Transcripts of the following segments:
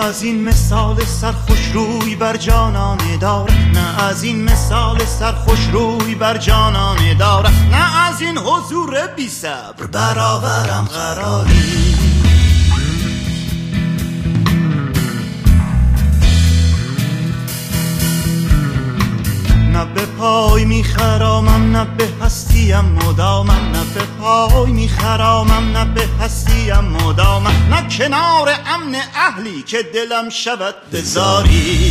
از این مثال سرخوش روی بر جانانه دارم، نه از این مثال سرخوش روی بر جانانه دارم، نه از این حضور بی صبر برآورم قراری. نه به پای میخرامم نه به هستیم مدامم، نه به پای میخرامم نه به هستیم مدامم، نه کنار امن اهلی که دلم شود بزاری.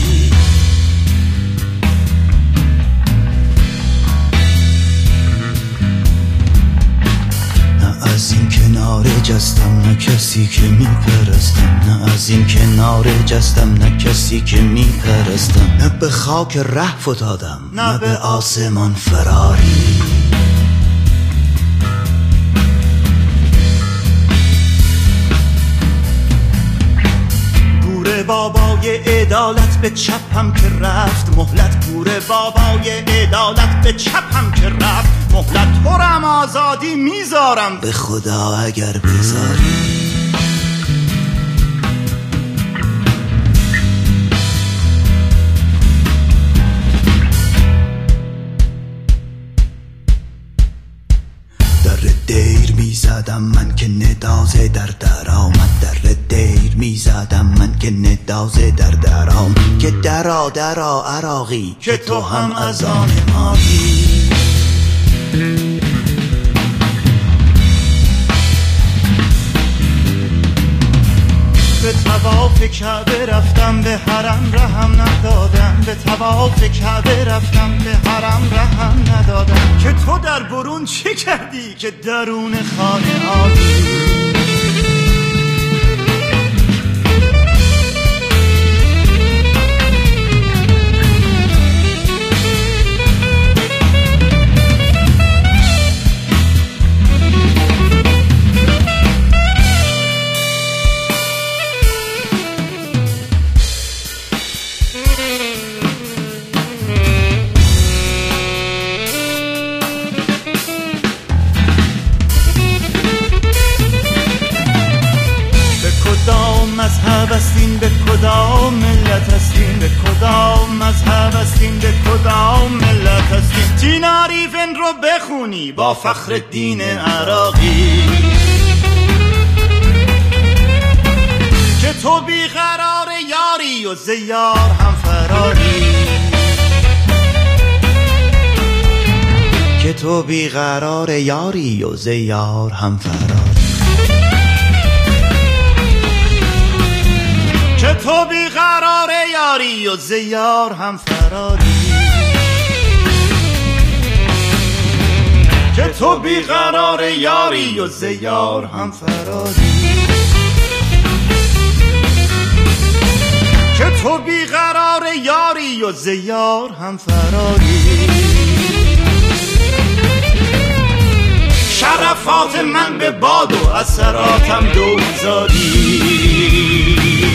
نه از این کنار جستم نه کسی که میپرستم، نه از این کنار جستم نه کسی که میپرستم، نه به خاک ره فتادم نه به آسمان فراری. گور بابای عدالت به چپم که رفت مهلت، گور بابای عدالت به چپم که رفت مهلت، تو رم آزادی میذارم به خدا اگر بذاری. در دیر میزدم من که ندازه در درآمد، در دیر میزدم من که ندازه در درآمد، که درا درا عراقی که تو هم از آن مایی. به طواف کعبه رفتم به حرم رهم ندادم، به طواف کعبه رفتم به حرم رهم ندادم، که تو در برون چه کردی که درون خانه آیی. مذهب هستین به کدام ملت هستین، به کدام مذهب هستین به کدام ملت هستین. تیناریفن رو بخونی با فخر دین عراقی، که تو بیقرار یاری و زیار هم فراری، که تو بیقرار یاری و زیار هم فراری، که تو بیقرار یاری و زیار هم فراری، که تو بیقرار یاری و زیار هم فراری، که تو بیقرار یاری و زیار هم فراری. شرفات من به باد و اثراتم دوزاری.